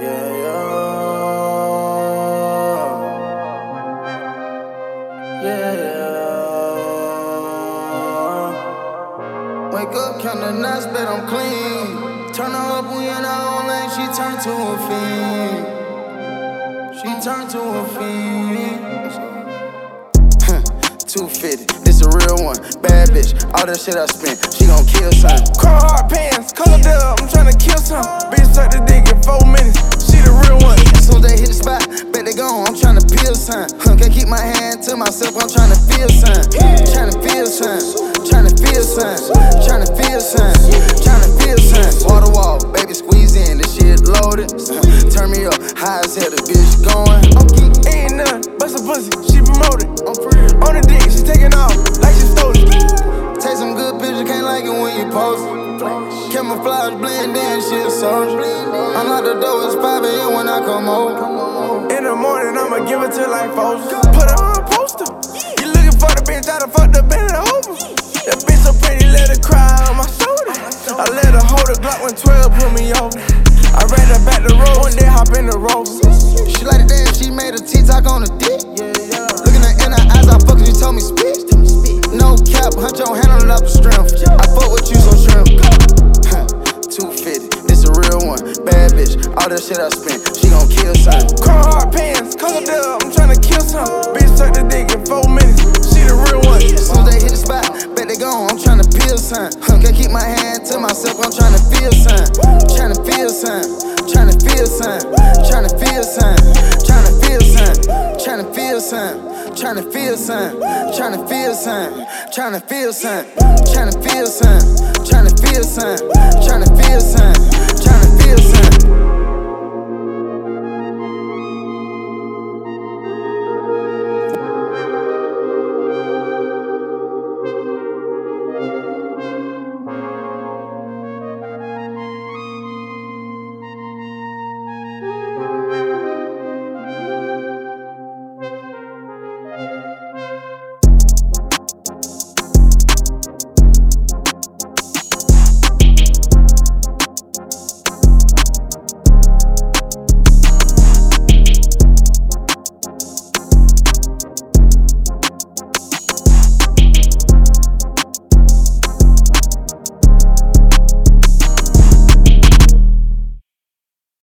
Yeah, yeah, yeah. Wake up, count the nuts, bet I'm clean. Turn her up, we in our own lane, she turned to a fiend. She turned to a fiend. 250, this a real one. Bad bitch, all that shit I spent, she gon' kill son. Carhartt pants, colored up, I'm tryna kill some. Bitch suck the dick in 4 minutes, she the real one. As soon as they hit the spot, bet they gone, I'm tryna peel son. Can't keep my hand to myself, I'm tryna feel son. Tryna feel son, tryna feel son, tryna feel son, tryna feel son. Water wall, baby squeeze in, this shit loaded. Turn me up, high as hell, the bitch going. Ain't nothing, bust a pussy, she promoted. On the dick, she taking off, like she stole it. Take some good pictures, can't like it when you post it. Camouflage, blend in, shit soldier. I'm out the door, it's 5 a.m. when I come home. In the morning, I'ma give it to like folks. Put her on a poster. You looking for the bitch, I done fucked up in it over. That bitch so pretty, let her cry on my shoulder. I let her hold the Glock when 12 put me over. I ran her back the road, one day hop in the Rover. She like the dance, she made a TikTok on the dick. Looking her in her eyes, I fuck you told me speak. No cap, hunt your hand on it up the strength. I fuck with you, so shrimp. 250, this a real one. Bad bitch, all that shit I spent, she gon' kill son. Carhartt pants, colored up, I'm tryna kill some. Bitch suck the dick in 4 minutes, she the real one. As soon as they hit the spot, bet they gone, I'm tryna peel son. Can't keep my hand to myself, I'm tryna feel son. Tryna feel son, tryna feel son, tryna feel son, tryna feel son, tryna feel son, tryna feel son, tryna feel son, tryna feel son, tryna feel son, tryna feel son, tryna feel son.